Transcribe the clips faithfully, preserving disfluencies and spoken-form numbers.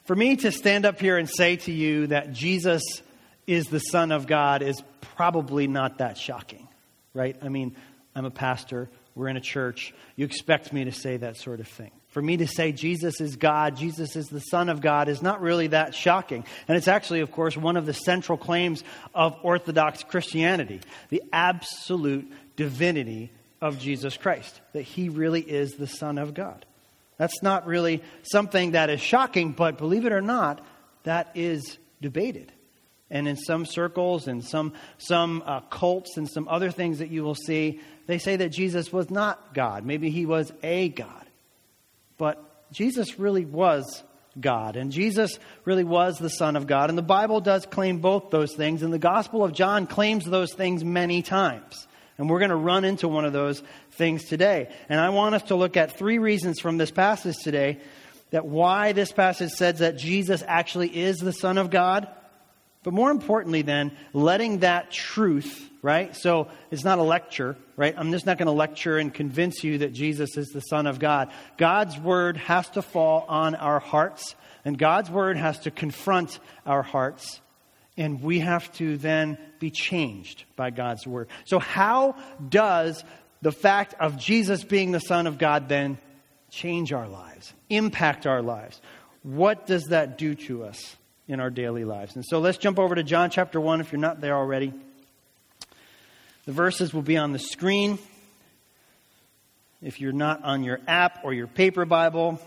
For me to stand up here and say to you that Jesus is the Son of God is probably not that shocking, right? I mean, I'm a pastor. We're in a church. You expect me to say that sort of thing. For me to say Jesus is God, Jesus is the Son of God, is not really that shocking. And it's actually, of course, one of the central claims of Orthodox Christianity, the absolute divinity of Jesus Christ, that he really is the Son of God. That's not really something that is shocking, but believe it or not, that is debated. And in some circles and some some uh, cults and some other things that you will see, they say that Jesus was not God. Maybe he was a God. But Jesus really was God. And Jesus really was the Son of God. And the Bible does claim both those things. And the Gospel of John claims those things many times. And we're going to run into one of those things today. And I want us to look at three reasons from this passage today that why this passage says that Jesus actually is the Son of God. But more importantly then, letting that truth, right? So it's not a lecture, right? I'm just not going to lecture and convince you that Jesus is the Son of God. God's word has to fall on our hearts, and God's word has to confront our hearts, and we have to then be changed by God's word. So how does the fact of Jesus being the Son of God then change our lives, impact our lives? What does that do to us in our daily lives? And so let's jump over to John chapter one if you're not there already. The verses will be on the screen. If you're not on your app or your paper Bible.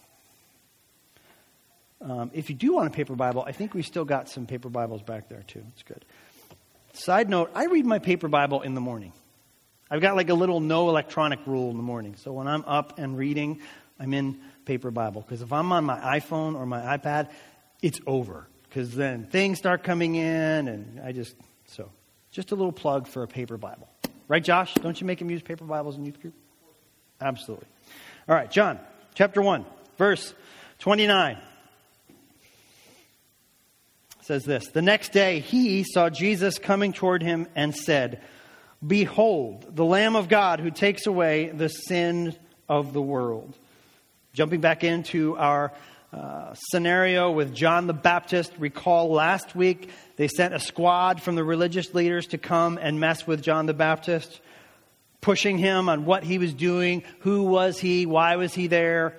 Um, if you do want a paper Bible, I think we still got some paper Bibles back there too. It's good. Side note, I read my paper Bible in the morning. I've got like a little no electronic rule in the morning. So when I'm up and reading, I'm in paper Bible. Because if I'm on my iPhone or my iPad, it's over. Because then things start coming in and I just, so just a little plug for a paper Bible. Right, Josh? Don't you make him use paper Bibles in youth group? Absolutely. All right, John chapter one, verse twenty-nine. Says this: the next day he saw Jesus coming toward him and said, "Behold, the Lamb of God who takes away the sin of the world." Jumping back into our uh, scenario with John the Baptist. Recall last week they sent a squad from the religious leaders to come and mess with John the Baptist, pushing him on what he was doing, who was he, why was he there.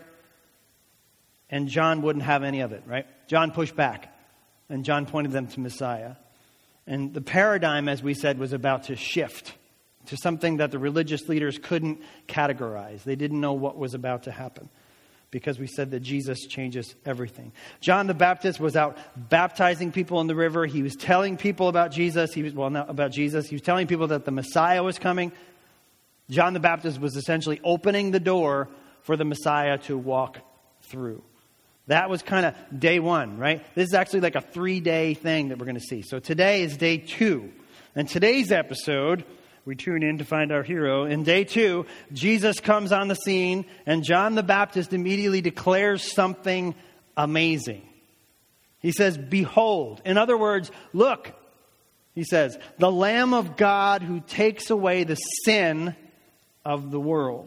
And John wouldn't have any of it, right? John pushed back. And John pointed them to Messiah. And the paradigm, as we said, was about to shift to something that the religious leaders couldn't categorize. They didn't know what was about to happen because we said that Jesus changes everything. John the Baptist was out baptizing people in the river. He was telling people about Jesus. He was, well, not about Jesus. He was telling people that the Messiah was coming. John the Baptist was essentially opening the door for the Messiah to walk through. That was kind of day one, right? This is actually like a three-day thing that we're going to see. So today is day two. And today's episode, we tune in to find our hero. In day two, Jesus comes on the scene, and John the Baptist immediately declares something amazing. He says, "Behold." In other words, look, he says, "the Lamb of God who takes away the sin of the world."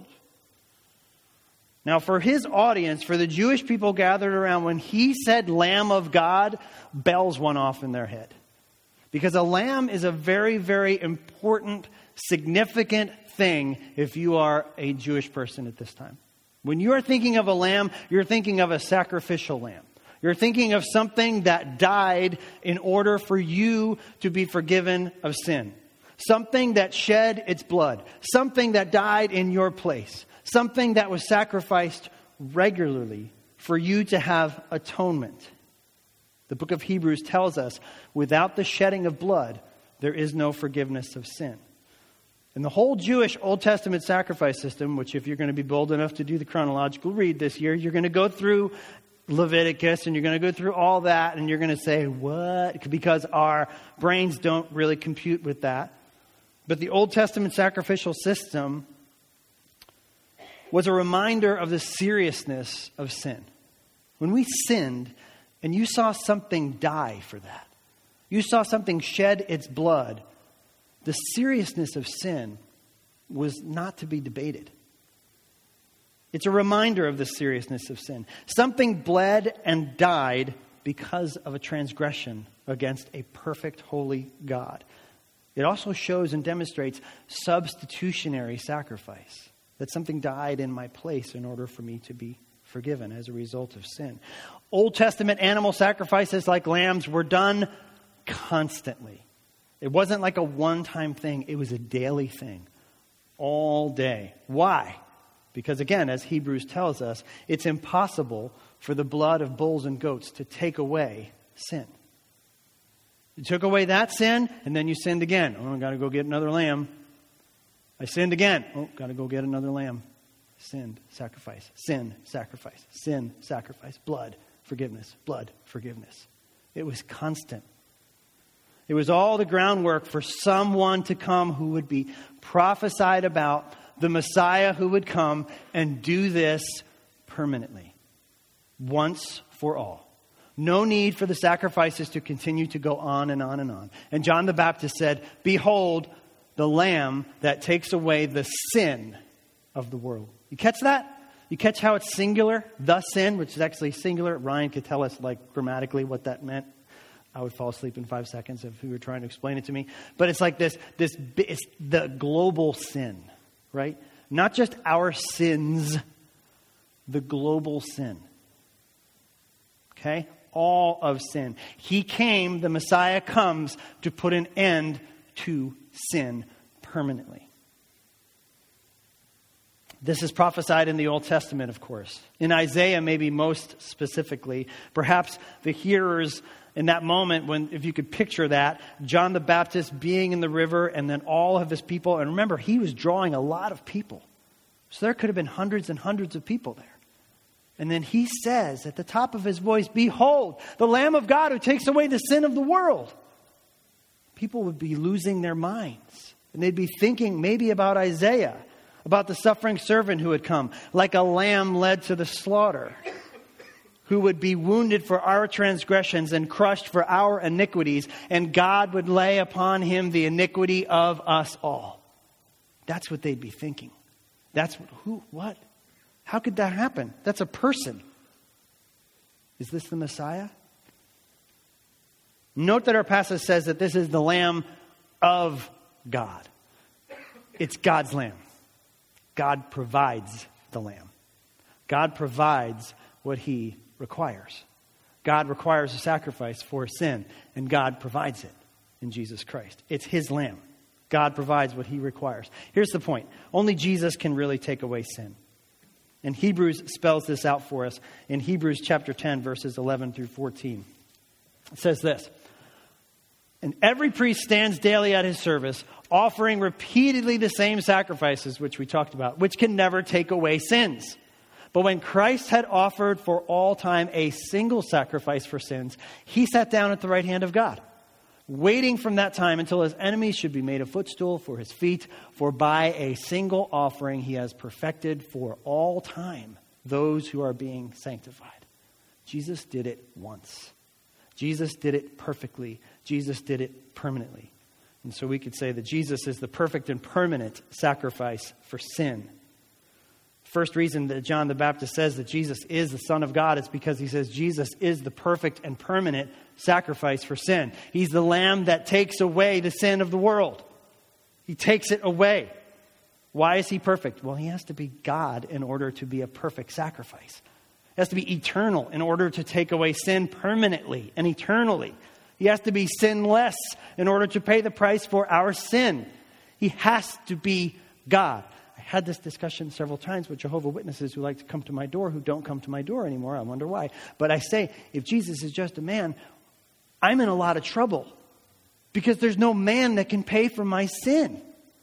Now, for his audience, for the Jewish people gathered around, when he said Lamb of God, bells went off in their head. Because a lamb is a very, very important, significant thing if you are a Jewish person at this time. When you are thinking of a lamb, you're thinking of a sacrificial lamb. You're thinking of something that died in order for you to be forgiven of sin. Something that shed its blood. Something that died in your place. Something that was sacrificed regularly for you to have atonement. The book of Hebrews tells us, without the shedding of blood, there is no forgiveness of sin. And the whole Jewish Old Testament sacrifice system, which if you're going to be bold enough to do the chronological read this year, you're going to go through Leviticus and you're going to go through all that and you're going to say, what? Because our brains don't really compute with that. But the Old Testament sacrificial system was a reminder of the seriousness of sin. When we sinned and you saw something die for that, you saw something shed its blood, the seriousness of sin was not to be debated. It's a reminder of the seriousness of sin. Something bled and died because of a transgression against a perfect, holy God. It also shows and demonstrates substitutionary sacrifice, that something died in my place in order for me to be forgiven as a result of sin. Old Testament animal sacrifices like lambs were done constantly. It wasn't like a one-time thing. It was a daily thing, all day. Why? Because again, as Hebrews tells us, it's impossible for the blood of bulls and goats to take away sin. You took away that sin, and then you sinned again. Oh, I got to go get another lamb. I sinned again. Oh, got to go get another lamb. Sinned, sacrifice. Sin, sacrifice. Sin, sacrifice. Blood, forgiveness. Blood, forgiveness. It was constant. It was all the groundwork for someone to come who would be prophesied about, the Messiah who would come and do this permanently, once for all. No need for the sacrifices to continue to go on and on and on. And John the Baptist said, "Behold, the Lamb that takes away the sin of the world." You catch that? You catch how it's singular? The sin, which is actually singular. Ryan could tell us like grammatically what that meant. I would fall asleep in five seconds if he were trying to explain it to me. But it's like this, this it's the global sin, right? Not just our sins, the global sin. Okay? All of sin. He came, the Messiah comes to put an end to sin permanently. This is prophesied in the Old Testament, of course. In Isaiah, maybe most specifically. Perhaps the hearers in that moment, when, if you could picture that, John the Baptist being in the river and then all of his people. And remember, he was drawing a lot of people. So there could have been hundreds and hundreds of people there. And then he says at the top of his voice, "Behold, the Lamb of God who takes away the sin of the world." People would be losing their minds. And they'd be thinking maybe about Isaiah, about the suffering servant who had come, like a lamb led to the slaughter, who would be wounded for our transgressions and crushed for our iniquities, and God would lay upon him the iniquity of us all. That's what they'd be thinking. That's what, who, what? How could that happen? That's a person. Is this the Messiah? Note that our passage says that this is the Lamb of God. It's God's Lamb. God provides the Lamb. God provides what he requires. God requires a sacrifice for sin, and God provides it in Jesus Christ. It's his Lamb. God provides what he requires. Here's the point. Only Jesus can really take away sin. And Hebrews spells this out for us in Hebrews chapter ten, verses eleven through fourteen. It says this: "And every priest stands daily at his service, offering repeatedly the same sacrifices," which we talked about, "which can never take away sins. But when Christ had offered for all time a single sacrifice for sins, he sat down at the right hand of God, waiting from that time until his enemies should be made a footstool for his feet. For by a single offering he has perfected for all time those who are being sanctified." Jesus did it once. Jesus did it perfectly. Jesus did it permanently. And so we could say that Jesus is the perfect and permanent sacrifice for sin. First reason that John the Baptist says that Jesus is the Son of God is because he says Jesus is the perfect and permanent sacrifice for sin. He's the Lamb that takes away the sin of the world. He takes it away. Why is he perfect? Well, he has to be God in order to be a perfect sacrifice. He has to be eternal in order to take away sin permanently and eternally. He has to be sinless in order to pay the price for our sin. He has to be God. I had this discussion several times with Jehovah's Witnesses who like to come to my door, who don't come to my door anymore. I wonder why. But I say, if Jesus is just a man, I'm in a lot of trouble because there's no man that can pay for my sin.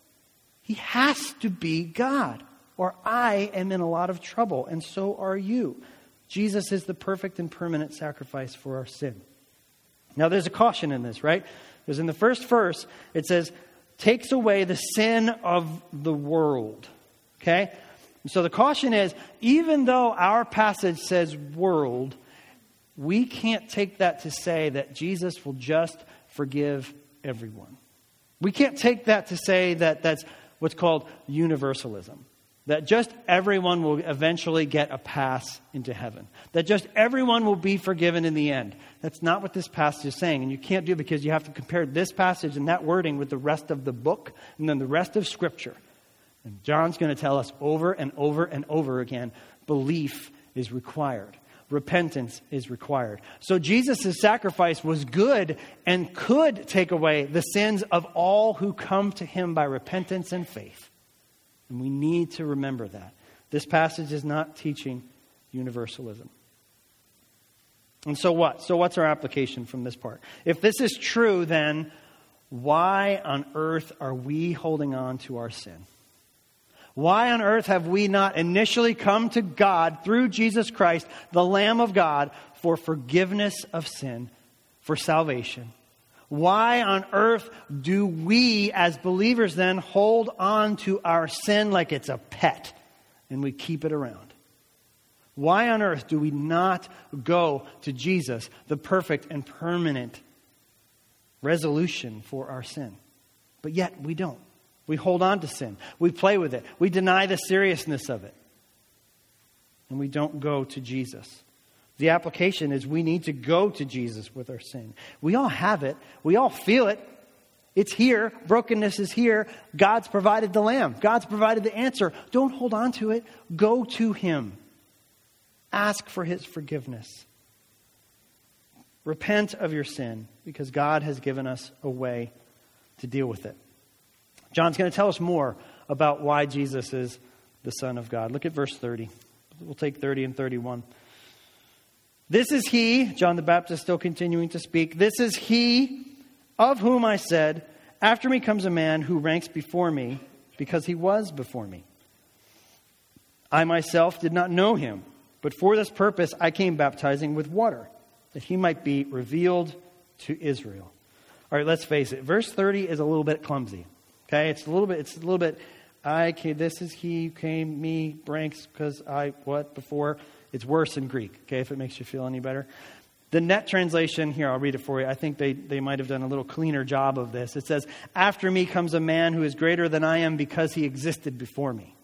He has to be God, or I am in a lot of trouble, and so are you. Jesus is the perfect and permanent sacrifice for our sin. Now, there's a caution in this, right? Because in the first verse, it says, takes away the sin of the world. Okay? So the caution is, even though our passage says world, we can't take that to say that Jesus will just forgive everyone. We can't take that to say that that's what's called universalism. that just everyone will eventually get a pass into heaven. That just everyone will be forgiven in the end. That's not what this passage is saying. And you can't do it because you have to compare this passage and that wording with the rest of the book and then the rest of Scripture. And John's going to tell us over and over and over again, belief is required. Repentance is required. So Jesus' sacrifice was good and could take away the sins of all who come to him by repentance and faith. And we need to remember that. This passage is not teaching universalism. And so what? So what's our application from this part? If this is true, then why on earth are we holding on to our sin? Why on earth have we not initially come to God through Jesus Christ, the Lamb of God, for forgiveness of sin, for salvation? Why on earth do we as believers then hold on to our sin like it's a pet and we keep it around? Why on earth do we not go to Jesus, the perfect and permanent resolution for our sin? But yet we don't. We hold on to sin. We play with it. We deny the seriousness of it. And we don't go to Jesus. The application is we need to go to Jesus with our sin. We all have it. We all feel it. It's here. Brokenness is here. God's provided the lamb. God's provided the answer. Don't hold on to it. Go to him. Ask for his forgiveness. Repent of your sin because God has given us a way to deal with it. John's going to tell us more about why Jesus is the Son of God. Look at verse thirty. We'll take thirty and thirty-one. This is he, John the Baptist still continuing to speak. This is he of whom I said, after me comes a man who ranks before me because he was before me. I myself did not know him, but for this purpose I came baptizing with water, that he might be revealed to Israel. All right, let's face it. Verse thirty is a little bit clumsy. Okay, it's a little bit, it's a little bit, I came, this is he came, me, ranks, because I, what, before. It's worse in Greek, okay, if it makes you feel any better. The Net translation, here, I'll read it for you. I think they, they might have done a little cleaner job of this. It says, after me comes a man who is greater than I am because he existed before me.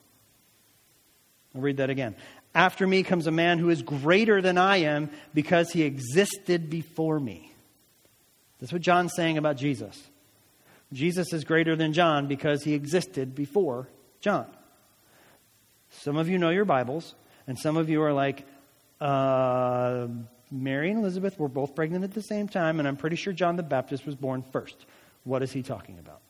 I'll read that again. After me comes a man who is greater than I am because he existed before me. That's what John's saying about Jesus. Jesus is greater than John because he existed before John. Some of you know your Bibles, and some of you are like, uh, Mary and Elizabeth were both pregnant at the same time, and I'm pretty sure John the Baptist was born first. What is he talking about?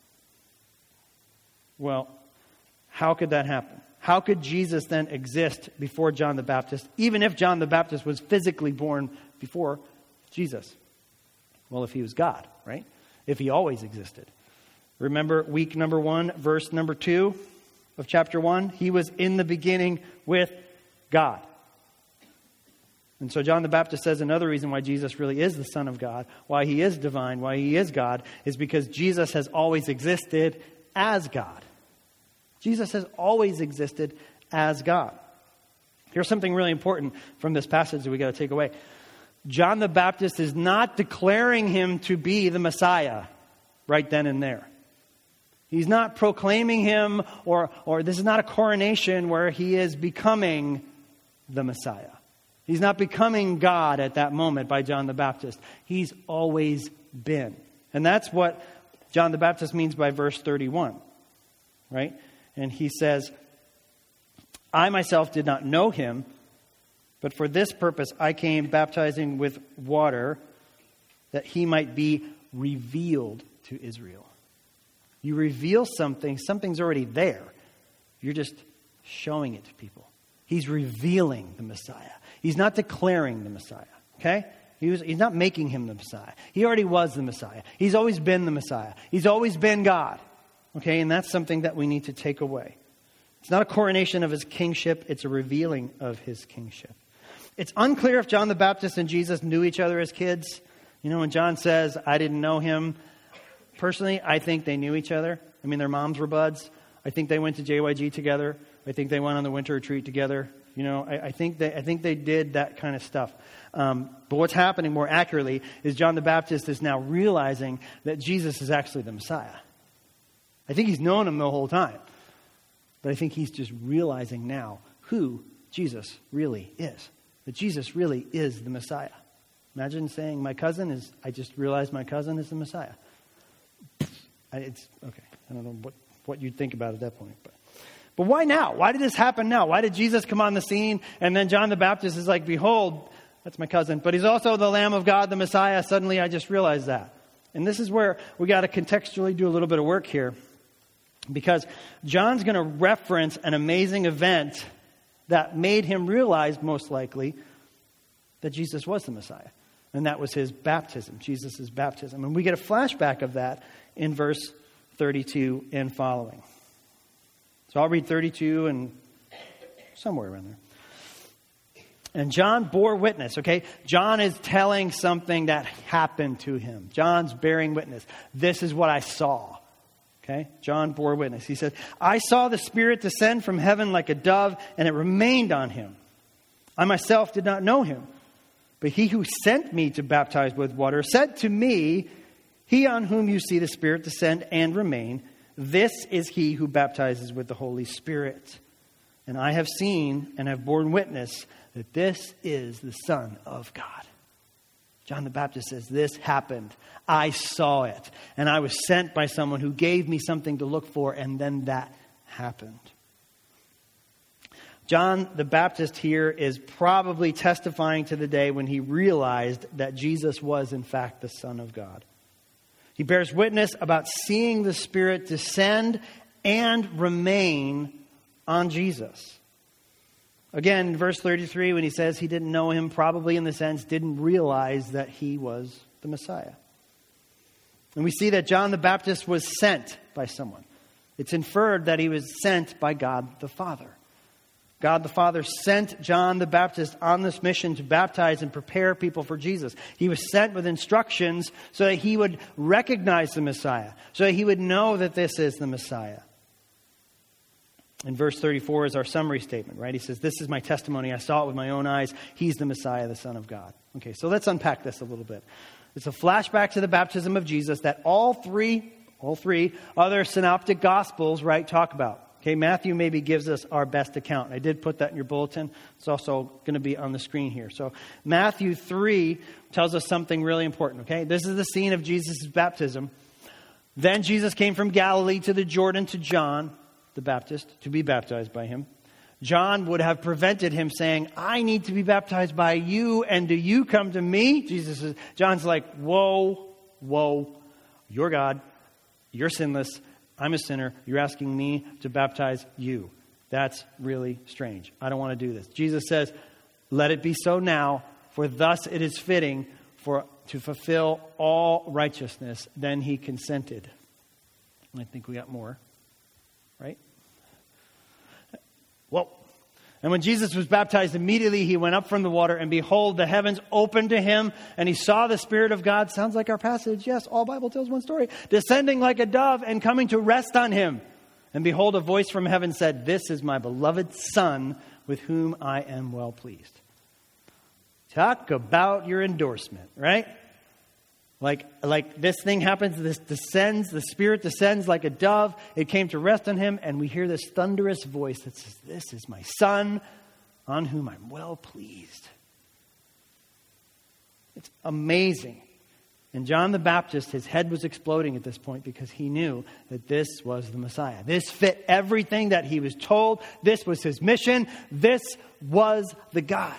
Well, how could that happen? How could Jesus then exist before John the Baptist, even if John the Baptist was physically born before Jesus? Well, if he was God, right? If he always existed. Remember week number one, verse number two of chapter one? He was in the beginning with God. And so John the Baptist says another reason why Jesus really is the Son of God, why he is divine, why he is God, is because Jesus has always existed as God. Jesus has always existed as God. Here's something really important from this passage that we got to take away. John the Baptist is not declaring him to be the Messiah right then and there. He's not proclaiming him, or, or this is not a coronation where he is becoming the Messiah. He's not becoming God at that moment by John the Baptist. He's always been. And that's what John the Baptist means by verse thirty-one. Right? And he says, I myself did not know him, but for this purpose I came baptizing with water, that he might be revealed to Israel. You reveal something, something's already there. You're just showing it to people. He's revealing the Messiah. He's not declaring the Messiah. Okay? He was, he's not making him the Messiah. He already was the Messiah. He's always been the Messiah. He's always been God. Okay? And that's something that we need to take away. It's not a coronation of his kingship. It's a revealing of his kingship. It's unclear if John the Baptist and Jesus knew each other as kids. You know, when John says, I didn't know him. Personally, I think they knew each other. I mean, their moms were buds. I think they went to J Y G together. I think they went on the winter retreat together. You know, I, I think they, I think they did that kind of stuff. Um, but what's happening more accurately is John the Baptist is now realizing that Jesus is actually the Messiah. I think he's known him the whole time. But I think he's just realizing now who Jesus really is. That Jesus really is the Messiah. Imagine saying, my cousin is, I just realized my cousin is the Messiah. It's, okay, I don't know what, what you'd think about at that point. But, but why now? Why did this happen now? Why did Jesus come on the scene? And then John the Baptist is like, behold, that's my cousin. But he's also the Lamb of God, the Messiah. Suddenly I just realized that. And this is where we got to contextually do a little bit of work here. Because John's going to reference an amazing event that made him realize, most likely, that Jesus was the Messiah. And that was his baptism, Jesus' baptism. And we get a flashback of that in verse thirty-two and following. So I'll read thirty-two and somewhere around there. And John bore witness, okay? John is telling something that happened to him. John's bearing witness. This is what I saw. Okay? John bore witness. He said, I saw the Spirit descend from heaven like a dove, and it remained on him. I myself did not know him. But he who sent me to baptize with water said to me, he on whom you see the Spirit descend and remain, this is he who baptizes with the Holy Spirit. And I have seen and have borne witness that this is the Son of God. John the Baptist says, this happened. I saw it. And I was sent by someone who gave me something to look for. And then that happened. John the Baptist here is probably testifying to the day when he realized that Jesus was in fact the Son of God. He bears witness about seeing the Spirit descend and remain on Jesus. Again, in verse thirty-three, when he says he didn't know him, probably in the sense didn't realize that he was the Messiah. And we see that John the Baptist was sent by someone. It's inferred that he was sent by God the Father. God the Father sent John the Baptist on this mission to baptize and prepare people for Jesus. He was sent with instructions so that he would recognize the Messiah, so that he would know that this is the Messiah. In verse thirty-four is our summary statement, right? He says, this is my testimony. I saw it with my own eyes. He's the Messiah, the Son of God. Okay, so let's unpack this a little bit. It's a flashback to the baptism of Jesus that all three, all three other synoptic gospels, right, talk about. Okay, Matthew maybe gives us our best account. I did put that in your bulletin. It's also going to be on the screen here. So Matthew three tells us something really important, okay? This is the scene of Jesus' baptism. Then Jesus came from Galilee to the Jordan to John the Baptist to be baptized by him. John would have prevented him saying, I need to be baptized by you, and do you come to me? Jesus is, John's like, whoa, whoa, you're God, you're sinless, I'm a sinner, you're asking me to baptize you. That's really strange. I don't want to do this. Jesus says, let it be so now, for thus it is fitting for to fulfill all righteousness. Then he consented. I think we got more. Right? Well, and when Jesus was baptized, immediately he went up from the water, and behold, the heavens opened to him, and he saw the Spirit of God. Sounds like our passage. Yes, all Bible tells one story. Descending like a dove and coming to rest on him. And behold, a voice from heaven said, this is my beloved Son, with whom I am well pleased. Talk about your endorsement, right? Like, like this thing happens, this descends, the Spirit descends like a dove. It came to rest on him, and we hear this thunderous voice that says, this is my Son, on whom I'm well pleased. It's amazing. And John the Baptist, his head was exploding at this point because he knew that this was the Messiah. This fit everything that he was told. This was his mission. This was the guy.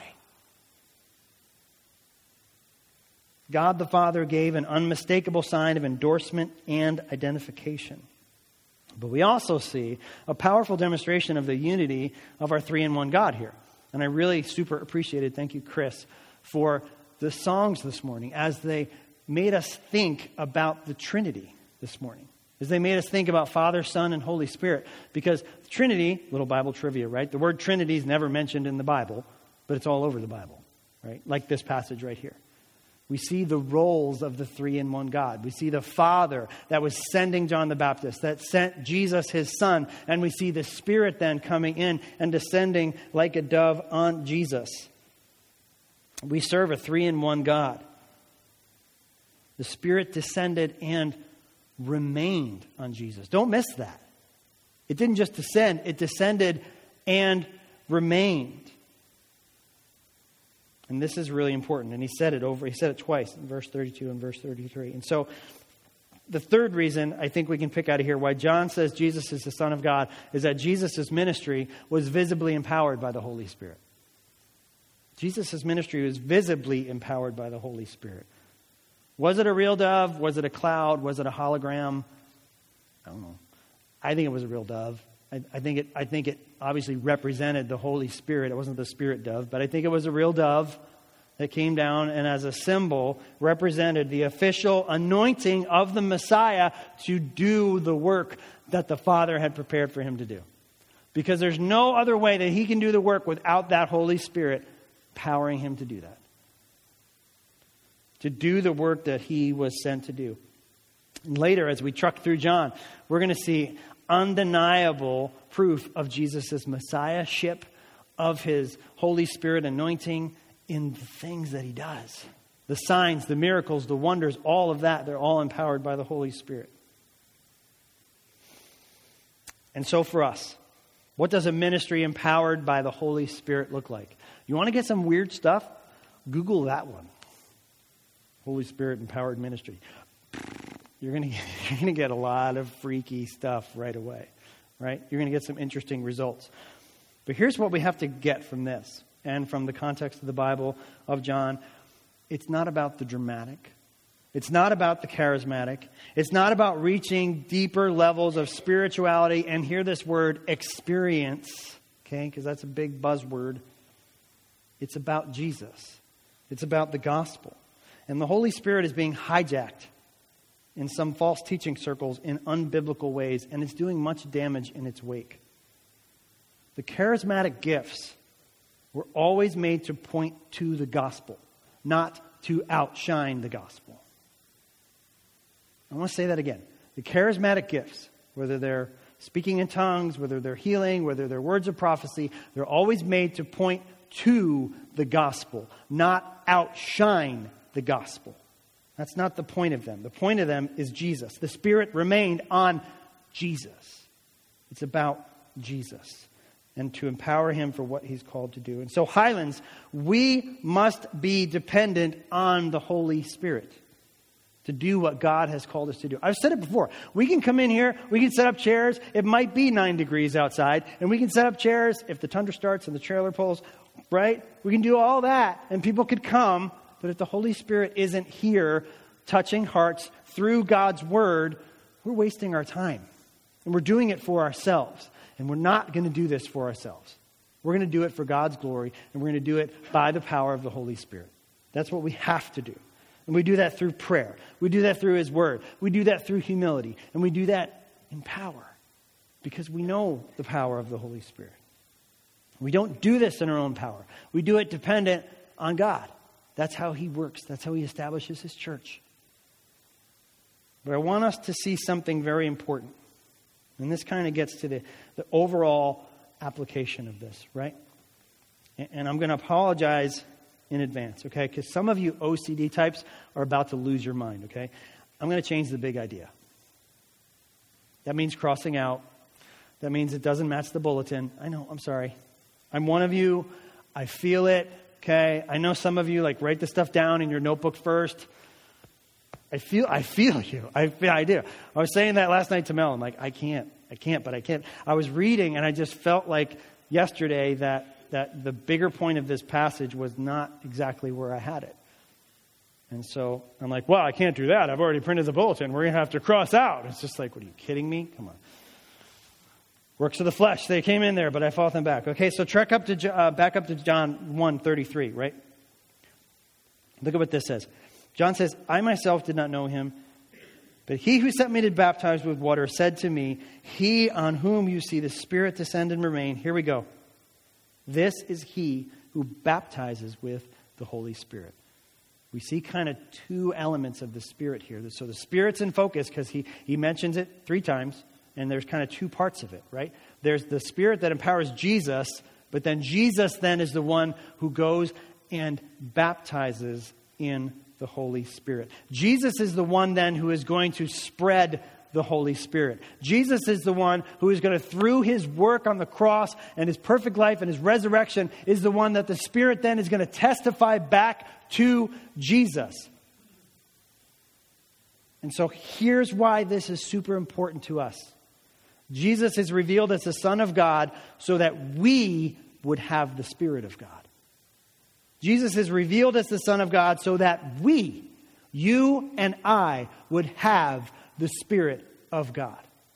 God the Father gave an unmistakable sign of endorsement and identification. But we also see a powerful demonstration of the unity of our three-in-one God here. And I really super appreciated, thank you, Chris, for the songs this morning as they made us think about the Trinity this morning. As they made us think about Father, Son, and Holy Spirit. Because Trinity, little Bible trivia, right? The word Trinity is never mentioned in the Bible, but it's all over the Bible, right? Like this passage right here. We see the roles of the three-in-one God. We see the Father that was sending John the Baptist, that sent Jesus, his Son. And we see the Spirit then coming in and descending like a dove on Jesus. We serve a three-in-one God. The Spirit descended and remained on Jesus. Don't miss that. It didn't just descend, it descended and remained. And this is really important. And he said it over, he said it twice in verse thirty-two and verse thirty-three. And so the third reason I think we can pick out of here why John says Jesus is the Son of God is that Jesus' ministry was visibly empowered by the Holy Spirit. Jesus' ministry was visibly empowered by the Holy Spirit. Was it a real dove? Was it a cloud? Was it a hologram? I don't know. I think it was a real dove. I, I think it I think it obviously represented the Holy Spirit. It wasn't the spirit dove, but I think it was a real dove that came down and as a symbol represented the official anointing of the Messiah to do the work that the Father had prepared for him to do. Because there's no other way that he can do the work without that Holy Spirit empowering him to do that. To do the work that he was sent to do. And later, as we truck through John, we're going to see undeniable proof of Jesus' messiahship, of his Holy Spirit anointing in the things that he does. The signs, the miracles, the wonders, all of that, they're all empowered by the Holy Spirit. And so for us, what does a ministry empowered by the Holy Spirit look like? You want to get some weird stuff? Google that one. Holy Spirit empowered ministry. You're going to you're going to get a lot of freaky stuff right away, right? You're going to get some interesting results. But here's what we have to get from this and from the context of the Bible of John. It's not about the dramatic. It's not about the charismatic. It's not about reaching deeper levels of spirituality and hear this word experience, okay? Because that's a big buzzword. It's about Jesus. It's about the gospel. And the Holy Spirit is being hijacked in some false teaching circles in unbiblical ways, and it's doing much damage in its wake. The charismatic gifts were always made to point to the gospel, not to outshine the gospel. I want to say that again. The charismatic gifts, whether they're speaking in tongues, whether they're healing, whether they're words of prophecy, they're always made to point to the gospel, not outshine the gospel. That's not the point of them. The point of them is Jesus. The Spirit remained on Jesus. It's about Jesus and to empower him for what he's called to do. And so, Highlands, we must be dependent on the Holy Spirit to do what God has called us to do. I've said it before. We can come in here, we can set up chairs. It might be nine degrees outside, and we can set up chairs if the tundra starts and the trailer pulls, right? We can do all that, and people could come. But if the Holy Spirit isn't here touching hearts through God's word, we're wasting our time. And we're doing it for ourselves. And we're not going to do this for ourselves. We're going to do it for God's glory. And we're going to do it by the power of the Holy Spirit. That's what we have to do. And we do that through prayer. We do that through his word. We do that through humility. And we do that in power. Because we know the power of the Holy Spirit. We don't do this in our own power. We do it dependent on God. That's how he works. That's how he establishes his church. But I want us to see something very important. And this kind of gets to the, the overall application of this, right? And, and I'm going to apologize in advance, okay? Because some of you O C D types are about to lose your mind, okay? I'm going to change the big idea. That means crossing out. That means it doesn't match the bulletin. I know, I'm sorry. I'm one of you. I feel it. Okay, I know some of you like write the stuff down in your notebook first. I feel, I feel you. I feel, I do. I was saying that last night to Mel. I'm like, I can't, I can't, but I can't. I was reading and I just felt like yesterday that that the bigger point of this passage was not exactly where I had it. And so I'm like, well, I can't do that. I've already printed the bulletin. We're gonna have to cross out. It's just like, what are you kidding me? Come on. Works of the flesh. They came in there, but I fought them back. Okay, so trek up to uh, back up to John one thirty-three, right? Look at what this says. John says, I myself did not know him, but he who sent me to baptize with water said to me, he on whom you see the Spirit descend and remain. Here we go. This is he who baptizes with the Holy Spirit. We see kind of two elements of the Spirit here. So the Spirit's in focus because he, he mentions it three times. And there's kind of two parts of it, right? There's the Spirit that empowers Jesus, but then Jesus then is the one who goes and baptizes in the Holy Spirit. Jesus is the one then who is going to spread the Holy Spirit. Jesus is the one who is going to, through his work on the cross and his perfect life and his resurrection, is the one that the Spirit then is going to testify back to Jesus. And so here's why this is super important to us. Jesus is revealed as the Son of God so that we would have the Spirit of God. Jesus is revealed as the Son of God so that we, you and I, would have the Spirit of God.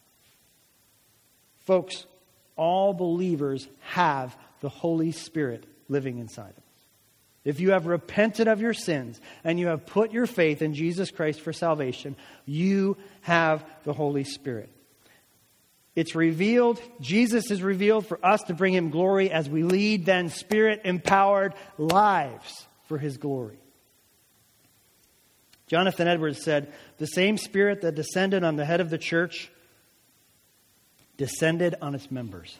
Folks, all believers have the Holy Spirit living inside of us. If you have repented of your sins and you have put your faith in Jesus Christ for salvation, you have the Holy Spirit. It's revealed, Jesus is revealed for us to bring him glory as we lead then Spirit-empowered lives for his glory. Jonathan Edwards said, the same Spirit that descended on the head of the church descended on its members.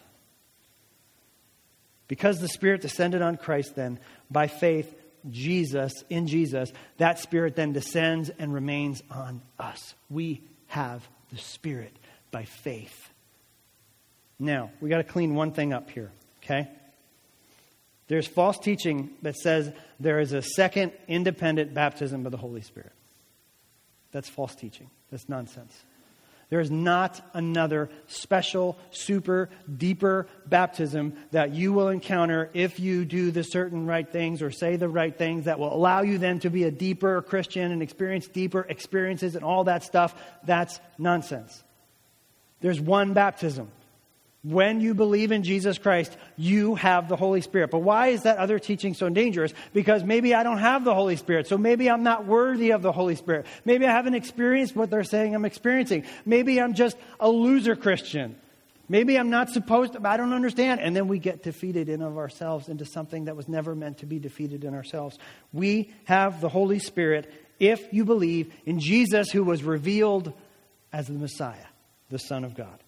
Because the Spirit descended on Christ then, by faith, Jesus, in Jesus, that Spirit then descends and remains on us. We have the Spirit by faith. Now, we got to clean one thing up here, okay? There's false teaching that says there is a second independent baptism of the Holy Spirit. That's false teaching. That's nonsense. There is not another special, super, deeper baptism that you will encounter if you do the certain right things or say the right things that will allow you then to be a deeper Christian and experience deeper experiences and all that stuff. That's nonsense. There's one baptism. When you believe in Jesus Christ, you have the Holy Spirit. But why is that other teaching so dangerous? Because maybe I don't have the Holy Spirit. So maybe I'm not worthy of the Holy Spirit. Maybe I haven't experienced what they're saying I'm experiencing. Maybe I'm just a loser Christian. Maybe I'm not supposed to, I don't understand. And then we get defeated in of ourselves into something that was never meant to be defeated in ourselves. We have the Holy Spirit if you believe in Jesus, who was revealed as the Messiah, the Son of God.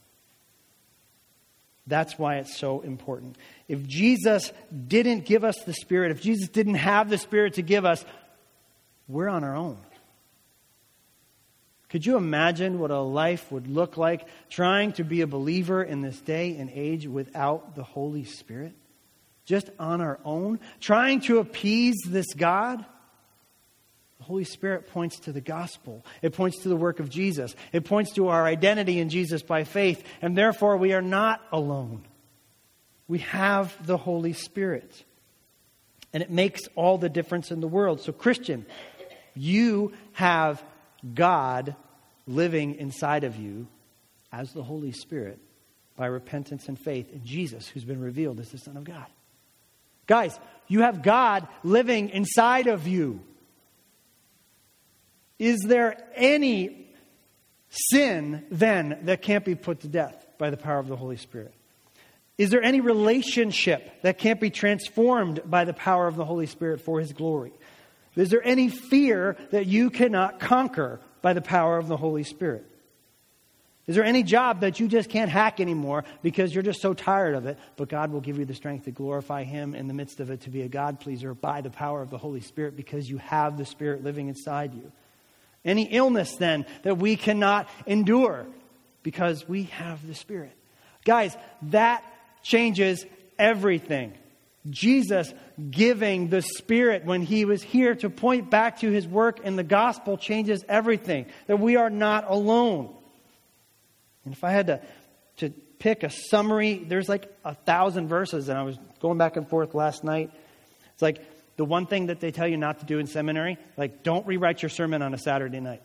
That's why it's so important. If Jesus didn't give us the Spirit, if Jesus didn't have the Spirit to give us, we're on our own. Could you imagine what a life would look like trying to be a believer in this day and age without the Holy Spirit? Just on our own? Trying to appease this God? The Holy Spirit points to the gospel. It points to the work of Jesus. It points to our identity in Jesus by faith. And therefore, we are not alone. We have the Holy Spirit. And it makes all the difference in the world. So, Christian, you have God living inside of you as the Holy Spirit by repentance and faith in Jesus, who's been revealed as the Son of God. Guys, you have God living inside of you. Is there any sin then that can't be put to death by the power of the Holy Spirit? Is there any relationship that can't be transformed by the power of the Holy Spirit for his glory? Is there any fear that you cannot conquer by the power of the Holy Spirit? Is there any job that you just can't hack anymore because you're just so tired of it, but God will give you the strength to glorify him in the midst of it, to be a God pleaser by the power of the Holy Spirit because you have the Spirit living inside you? Any illness then that we cannot endure because we have the Spirit. Guys, that changes everything. Jesus giving the Spirit when he was here to point back to his work in the gospel changes everything. That we are not alone. And if I had to, to pick a summary, there's like a thousand verses, and I was going back and forth last night. It's like, the one thing that they tell you not to do in seminary, like, don't rewrite your sermon on a Saturday night.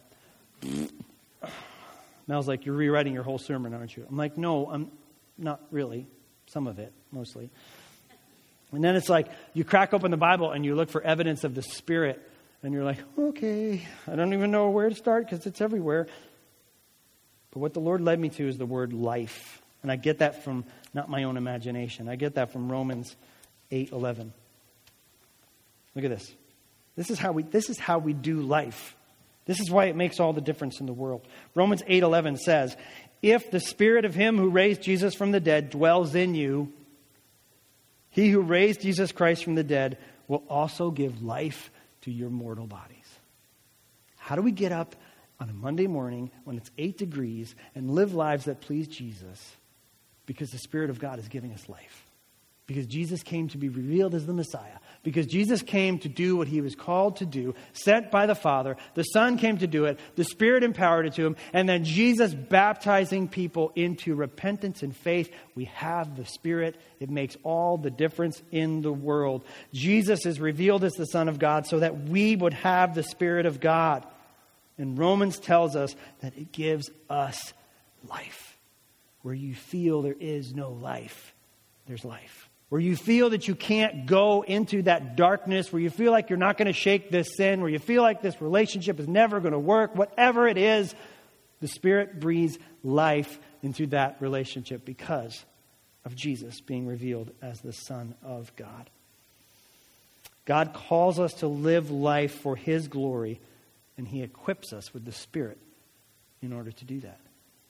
Mel's like, you're rewriting your whole sermon, aren't you? I'm like, no, I'm not really. Some of it, mostly. And then it's like, you crack open the Bible and you look for evidence of the Spirit. And you're like, okay, I don't even know where to start because it's everywhere. But what the Lord led me to is the word life. And I get that from not my own imagination. I get that from Romans eight eleven. Look at this. This is how we this is how we do life. This is why it makes all the difference in the world. Romans eight eleven says, if the Spirit of him who raised Jesus from the dead dwells in you, he who raised Jesus Christ from the dead will also give life to your mortal bodies. How do we get up on a Monday morning when it's eight degrees and live lives that please Jesus because the Spirit of God is giving us life. Because Jesus came to be revealed as the Messiah. Because Jesus came to do what he was called to do, sent by the Father. The Son came to do it. The Spirit empowered it to him. And then Jesus baptizing people into repentance and faith. We have the Spirit. It makes all the difference in the world. Jesus is revealed as the Son of God so that we would have the Spirit of God. And Romans tells us that it gives us life. Where you feel there is no life, there's life. Where you feel that you can't go into that darkness, where you feel like you're not going to shake this sin, where you feel like this relationship is never going to work, whatever it is, the Spirit breathes life into that relationship because of Jesus being revealed as the Son of God. God calls us to live life for his glory, and he equips us with the Spirit in order to do that.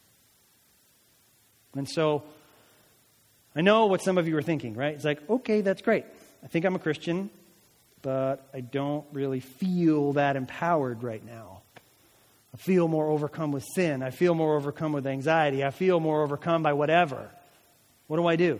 And so, I know what some of you are thinking, right? It's like, okay, that's great. I think I'm a Christian, but I don't really feel that empowered right now. I feel more overcome with sin. I feel more overcome with anxiety. I feel more overcome by whatever. What do I do?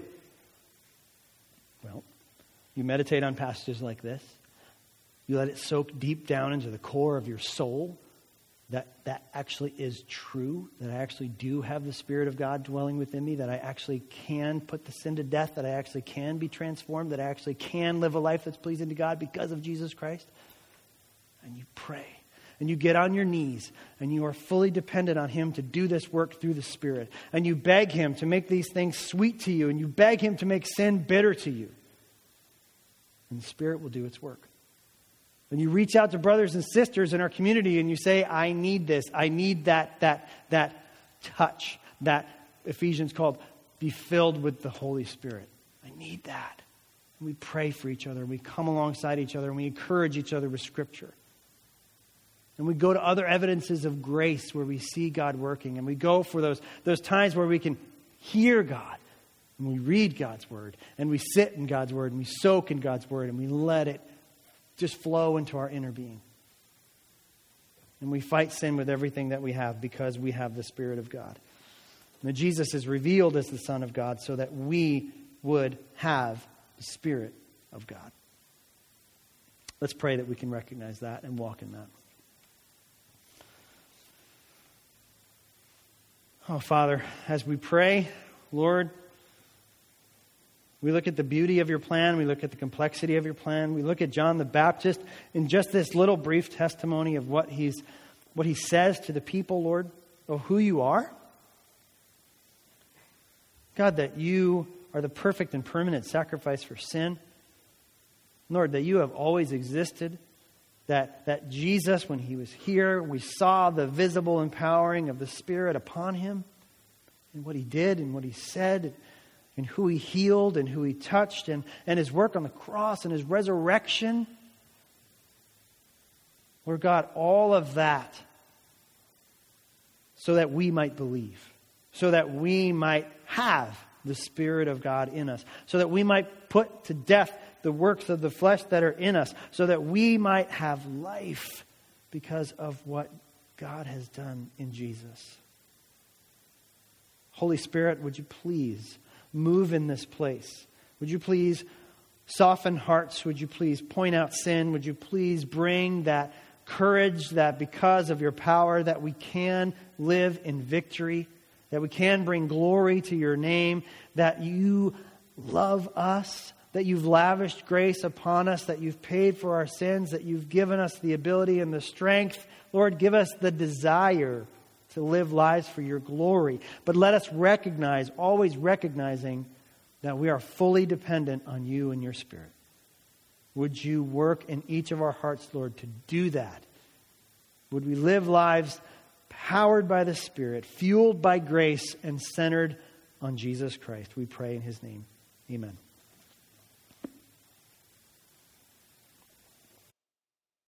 Well, you meditate on passages like this. You let it soak deep down into the core of your soul. That that actually is true, that I actually do have the Spirit of God dwelling within me, that I actually can put the sin to death, that I actually can be transformed, that I actually can live a life that's pleasing to God because of Jesus Christ. And you pray, and you get on your knees, and you are fully dependent on him to do this work through the Spirit. And you beg him to make these things sweet to you, and you beg him to make sin bitter to you. And the Spirit will do its work. When you reach out to brothers and sisters in our community and you say, I need this, I need that, that, that touch, that Ephesians called, be filled with the Holy Spirit. I need that. And we pray for each other, and we come alongside each other, and we encourage each other with Scripture. And we go to other evidences of grace where we see God working, and we go for those, those times where we can hear God, and we read God's Word, and we sit in God's Word, and we soak in God's Word, and we let it just flow into our inner being. And we fight sin with everything that we have because we have the Spirit of God. Now, Jesus is revealed as the Son of God so that we would have the Spirit of God. Let's pray that we can recognize that and walk in that. Oh, Father, as we pray, Lord, we look at the beauty of your plan. We look at the complexity of your plan. We look at John the Baptist in just this little brief testimony of what he's, what he says to the people, Lord, of who you are. God, that you are the perfect and permanent sacrifice for sin. Lord, that you have always existed. That, that Jesus, when he was here, we saw the visible empowering of the Spirit upon him. And what he did and what he said. And who he healed and who he touched, and, and his work on the cross and his resurrection. Lord God, all of that so that we might believe, so that we might have the Spirit of God in us, so that we might put to death the works of the flesh that are in us, so that we might have life because of what God has done in Jesus. Holy Spirit, would you please move in this place? Would you please soften hearts? Would you please point out sin? Would you please bring that courage that because of your power that we can live in victory, that we can bring glory to your name, that you love us, that you've lavished grace upon us, that you've paid for our sins, that you've given us the ability and the strength. Lord, give us the desire to live lives for your glory. But let us recognize, always recognizing that we are fully dependent on you and your Spirit. Would you work in each of our hearts, Lord, to do that? Would we live lives powered by the Spirit, fueled by grace, and centered on Jesus Christ? We pray in his name. Amen.